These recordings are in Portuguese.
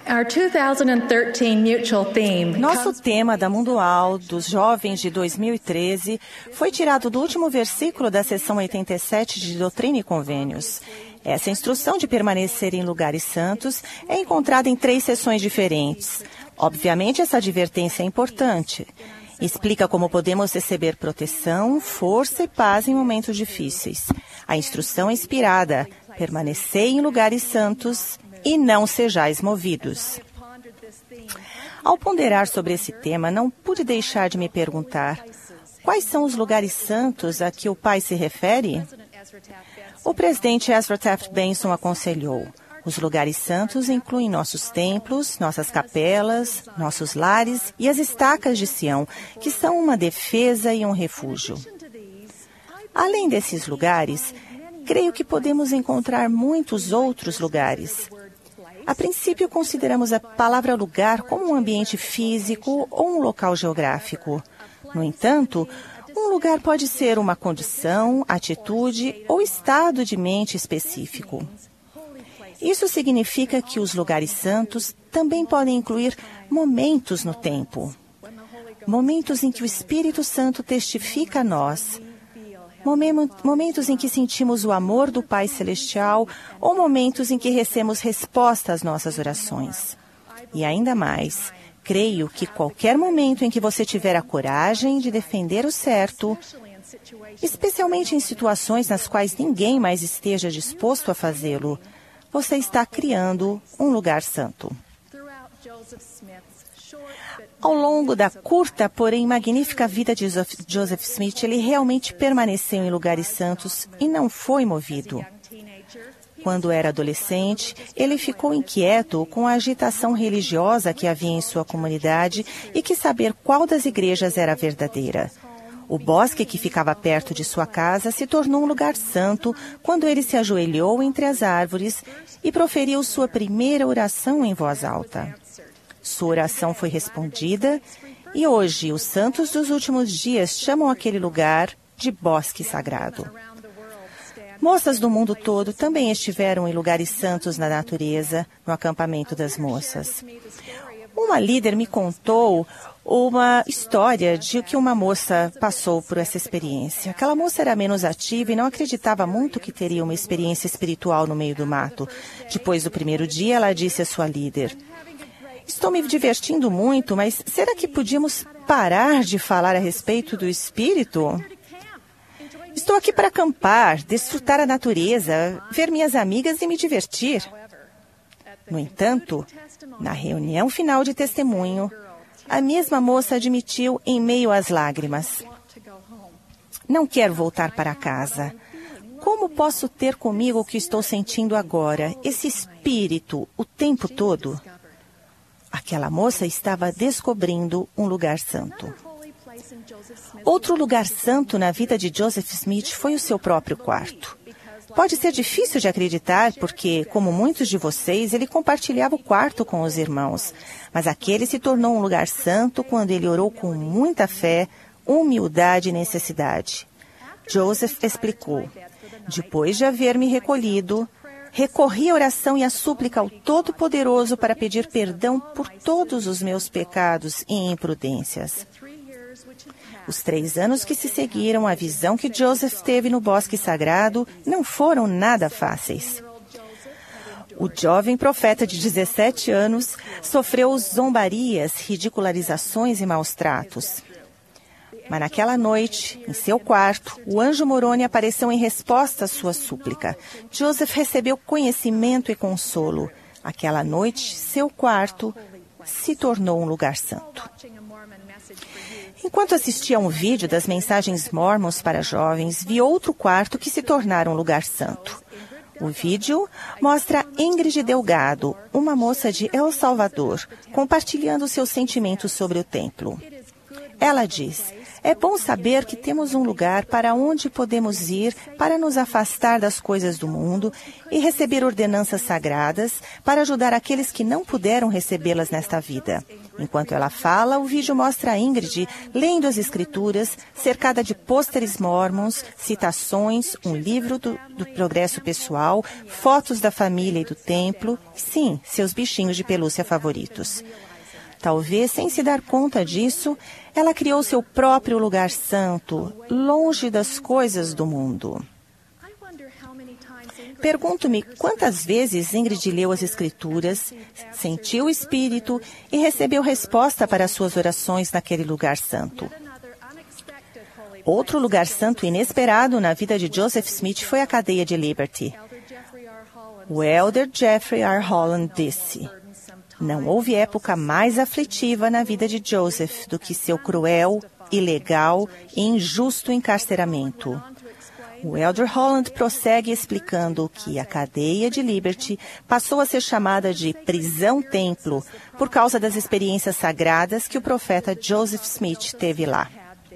Our 2013 mutual theme. Nosso tema da Mundual dos Jovens de 2013 foi tirado do último versículo da seção 87 de Doutrina e Convênios. Essa instrução de permanecer em lugares santos é encontrada em 3 seções diferentes. Obviamente, essa advertência é importante. Explica como podemos receber proteção, força e paz em momentos difíceis. A instrução é inspirada: permanecei em lugares santos e não sejais movidos. Ao ponderar sobre esse tema, não pude deixar de me perguntar: quais são os lugares santos a que o Pai se refere? O presidente Ezra Taft Benson aconselhou: os lugares santos incluem nossos templos, nossas capelas, nossos lares e as estacas de Sião, que são uma defesa e um refúgio. Além desses lugares, creio que podemos encontrar muitos outros lugares. A princípio, consideramos a palavra lugar como um ambiente físico ou um local geográfico. No entanto, um lugar pode ser uma condição, atitude ou estado de mente específico. Isso significa que os lugares santos também podem incluir momentos no tempo. Momentos em que o Espírito Santo testifica a nós. Momentos em que sentimos o amor do Pai Celestial ou momentos em que recebemos resposta às nossas orações. E ainda mais, creio que qualquer momento em que você tiver a coragem de defender o certo, especialmente em situações nas quais ninguém mais esteja disposto a fazê-lo, você está criando um lugar santo. Ao longo da curta, porém magnífica vida de Joseph Smith, ele realmente permaneceu em lugares santos e não foi movido. Quando era adolescente, ele ficou inquieto com a agitação religiosa que havia em sua comunidade e quis saber qual das igrejas era a verdadeira. O bosque que ficava perto de sua casa se tornou um lugar santo quando ele se ajoelhou entre as árvores e proferiu sua primeira oração em voz alta. Sua oração foi respondida e hoje os santos dos últimos dias chamam aquele lugar de bosque sagrado. Moças do mundo todo também estiveram em lugares santos na natureza, no acampamento das moças. Uma líder me contou uma história de que uma moça passou por essa experiência. Aquela moça era menos ativa e não acreditava muito que teria uma experiência espiritual no meio do mato. Depois do primeiro dia, ela disse à sua líder: estou me divertindo muito, mas será que podíamos parar de falar a respeito do Espírito? Estou aqui para acampar, desfrutar a natureza, ver minhas amigas e me divertir. No entanto, na reunião final de testemunho, a mesma moça admitiu em meio às lágrimas: não quero voltar para casa. Como posso ter comigo o que estou sentindo agora, esse espírito, o tempo todo? Aquela moça estava descobrindo um lugar santo. Outro lugar santo na vida de Joseph Smith foi o seu próprio quarto. Pode ser difícil de acreditar porque, como muitos de vocês, ele compartilhava o quarto com os irmãos. Mas aquele se tornou um lugar santo quando ele orou com muita fé, humildade e necessidade. Joseph explicou: depois de haver me recolhido, recorri à oração e à súplica ao Todo-Poderoso para pedir perdão por todos os meus pecados e imprudências. Os 3 anos que se seguiram à visão que Joseph teve no bosque sagrado não foram nada fáceis. O jovem profeta de 17 anos sofreu zombarias, ridicularizações e maus tratos. Mas naquela noite, em seu quarto, o anjo Moroni apareceu em resposta à sua súplica. Joseph recebeu conhecimento e consolo. Aquela noite, seu quarto se tornou um lugar santo. Enquanto assistia a um vídeo das mensagens Mormons para jovens, vi outro quarto que se tornara um lugar santo. O vídeo mostra Ingrid Delgado, uma moça de El Salvador, compartilhando seus sentimentos sobre o templo. Ela diz: É bom saber que temos um lugar para onde podemos ir para nos afastar das coisas do mundo e receber ordenanças sagradas para ajudar aqueles que não puderam recebê-las nesta vida. Enquanto ela fala, o vídeo mostra a Ingrid lendo as escrituras, cercada de pôsteres mormons, citações, um livro do progresso pessoal, fotos da família e do templo, e sim, seus bichinhos de pelúcia favoritos. Talvez, sem se dar conta disso, ela criou seu próprio lugar santo, longe das coisas do mundo. Pergunto-me quantas vezes Ingrid leu as Escrituras, sentiu o Espírito e recebeu resposta para suas orações naquele lugar santo. Outro lugar santo inesperado na vida de Joseph Smith foi a cadeia de Liberty. O elder Jeffrey R. Holland disse: "Não houve época mais aflitiva na vida de Joseph do que seu cruel, ilegal e injusto encarceramento." O elder Holland prossegue explicando que a cadeia de Liberty passou a ser chamada de prisão-templo por causa das experiências sagradas que o profeta Joseph Smith teve lá.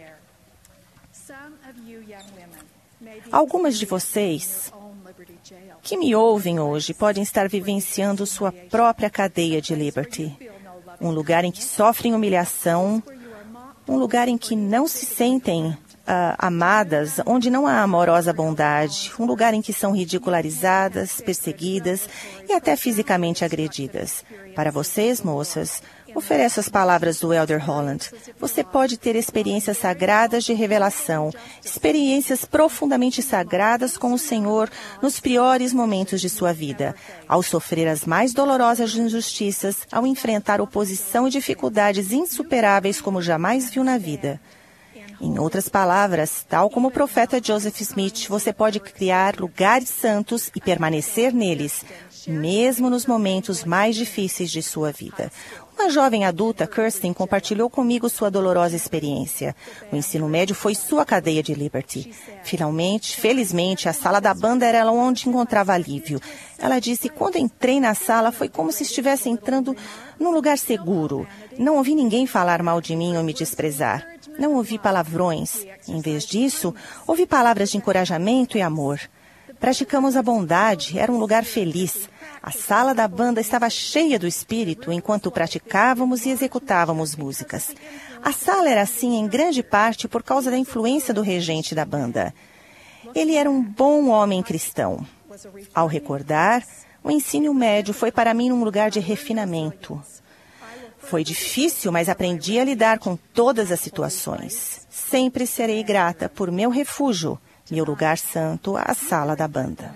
Algumas de vocês que me ouvem hoje podem estar vivenciando sua própria cadeia de Liberty. Um lugar em que sofrem humilhação, um lugar em que não se sentem amadas, onde não há amorosa bondade, um lugar em que são ridicularizadas, perseguidas e até fisicamente agredidas. Para vocês, moças, ofereço as palavras do elder Holland. Você pode ter experiências sagradas de revelação, experiências profundamente sagradas com o Senhor nos piores momentos de sua vida, ao sofrer as mais dolorosas injustiças, ao enfrentar oposição e dificuldades insuperáveis como jamais viu na vida. Em outras palavras, tal como o profeta Joseph Smith, você pode criar lugares santos e permanecer neles, mesmo nos momentos mais difíceis de sua vida. Uma jovem adulta, Kirsten, compartilhou comigo sua dolorosa experiência. O ensino médio foi sua cadeia de Liberty. Felizmente, a sala da banda era onde encontrava alívio. Ela disse: "Quando entrei na sala, foi como se estivesse entrando num lugar seguro. Não ouvi ninguém falar mal de mim ou me desprezar. Não ouvi palavrões. Em vez disso, ouvi palavras de encorajamento e amor. Praticamos a bondade, era um lugar feliz. A sala da banda estava cheia do espírito enquanto praticávamos e executávamos músicas. A sala era assim em grande parte por causa da influência do regente da banda. Ele era um bom homem cristão. Ao recordar, o ensino médio foi para mim um lugar de refinamento. Foi difícil, mas aprendi a lidar com todas as situações. Sempre serei grata por meu refúgio, meu lugar santo, a sala da banda."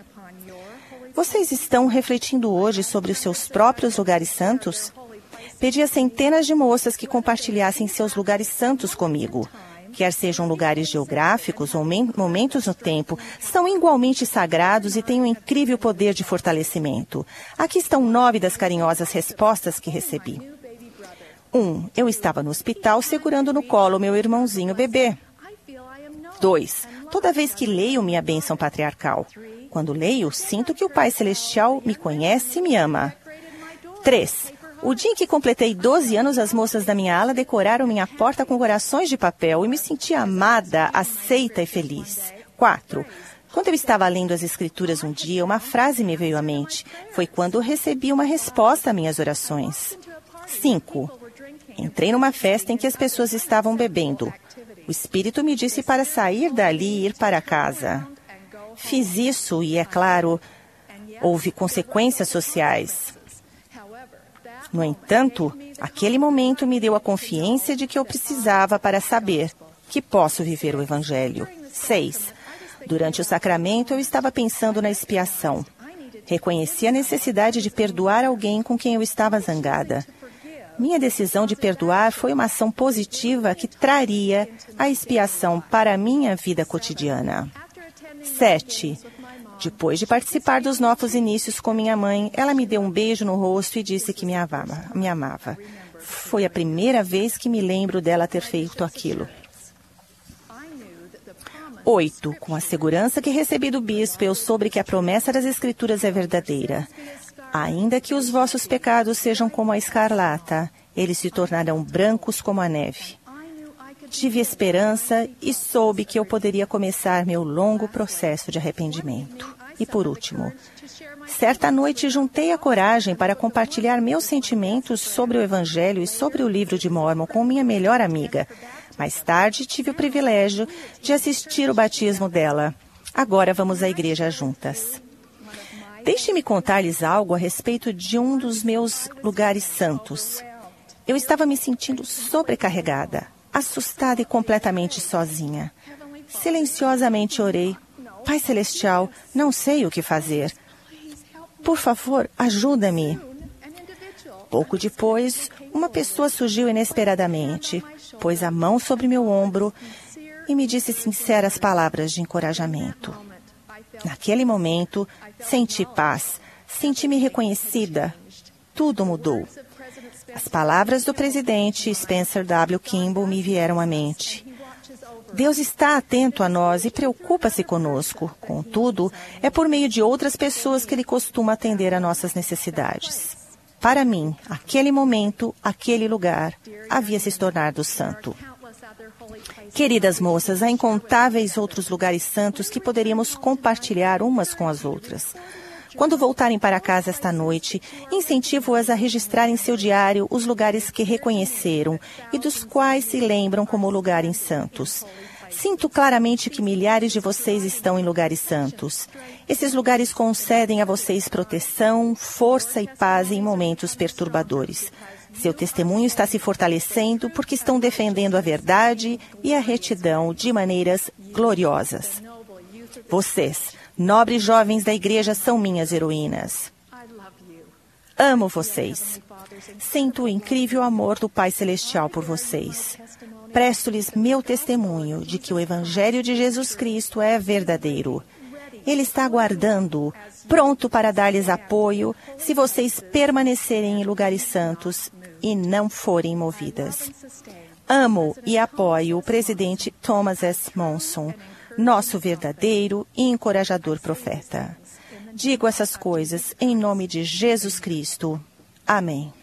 Vocês estão refletindo hoje sobre os seus próprios lugares santos? Pedi a centenas de moças que compartilhassem seus lugares santos comigo. Quer sejam lugares geográficos ou momentos no tempo, são igualmente sagrados e têm um incrível poder de fortalecimento. Aqui estão 9 das carinhosas respostas que recebi. 1. Eu estava no hospital segurando no colo meu irmãozinho bebê. 2. Toda vez que leio minha bênção patriarcal. Quando leio, sinto que o Pai Celestial me conhece e me ama. 3. O dia em que completei 12 anos, as moças da minha ala decoraram minha porta com corações de papel e me senti amada, aceita e feliz. 4. Quando eu estava lendo as Escrituras um dia, uma frase me veio à mente. Foi quando recebi uma resposta a minhas orações. 5. Entrei numa festa em que as pessoas estavam bebendo. O Espírito me disse para sair dali e ir para casa. Fiz isso e, é claro, houve consequências sociais. No entanto, aquele momento me deu a confiança de que eu precisava para saber que posso viver o Evangelho. 6. Durante o sacramento, eu estava pensando na expiação. Reconheci a necessidade de perdoar alguém com quem eu estava zangada. Minha decisão de perdoar foi uma ação positiva que traria a expiação para a minha vida cotidiana. 7. Depois de participar dos novos inícios com minha mãe, ela me deu um beijo no rosto e disse que me amava. Foi a primeira vez que me lembro dela ter feito aquilo. 8. Com a segurança que recebi do bispo, eu soube que a promessa das Escrituras é verdadeira. Ainda que os vossos pecados sejam como a escarlata, eles se tornarão brancos como a neve. tive esperança e soube que eu poderia começar meu longo processo de arrependimento. E por último, certa noite juntei a coragem para compartilhar meus sentimentos sobre o Evangelho e sobre o livro de Mórmon com minha melhor amiga. Mais tarde, tive o privilégio de assistir o batismo dela. Agora vamos à igreja juntas. Deixe-me contar-lhes algo a respeito de um dos meus lugares santos. Eu estava me sentindo sobrecarregada, assustada e completamente sozinha. Silenciosamente orei. Pai Celestial, não sei o que fazer. Por favor, ajuda-me. Pouco depois, uma pessoa surgiu inesperadamente, pôs a mão sobre meu ombro e me disse sinceras palavras de encorajamento. Naquele momento, senti paz, senti-me reconhecida. Tudo mudou. As palavras do presidente Spencer W. Kimball me vieram à mente. Deus está atento a nós e preocupa-se conosco. Contudo, é por meio de outras pessoas que Ele costuma atender a nossas necessidades. Para mim, aquele momento, aquele lugar, havia se tornado santo. Queridas moças, há incontáveis outros lugares santos que poderíamos compartilhar umas com as outras. Quando voltarem para casa esta noite, incentivo-as a registrar em seu diário os lugares que reconheceram e dos quais se lembram como lugares santos. Sinto claramente que milhares de vocês estão em lugares santos. Esses lugares concedem a vocês proteção, força e paz em momentos perturbadores. Seu testemunho está se fortalecendo porque estão defendendo a verdade e a retidão de maneiras gloriosas. Vocês, nobres jovens da igreja, são minhas heroínas. Amo vocês. Sinto o incrível amor do Pai Celestial por vocês. Presto-lhes meu testemunho de que o Evangelho de Jesus Cristo é verdadeiro. Ele está aguardando, pronto para dar-lhes apoio, se vocês permanecerem em lugares santos e não forem movidas. Amo e apoio o presidente Thomas S. Monson, nosso verdadeiro e encorajador profeta. Digo essas coisas em nome de Jesus Cristo. Amém.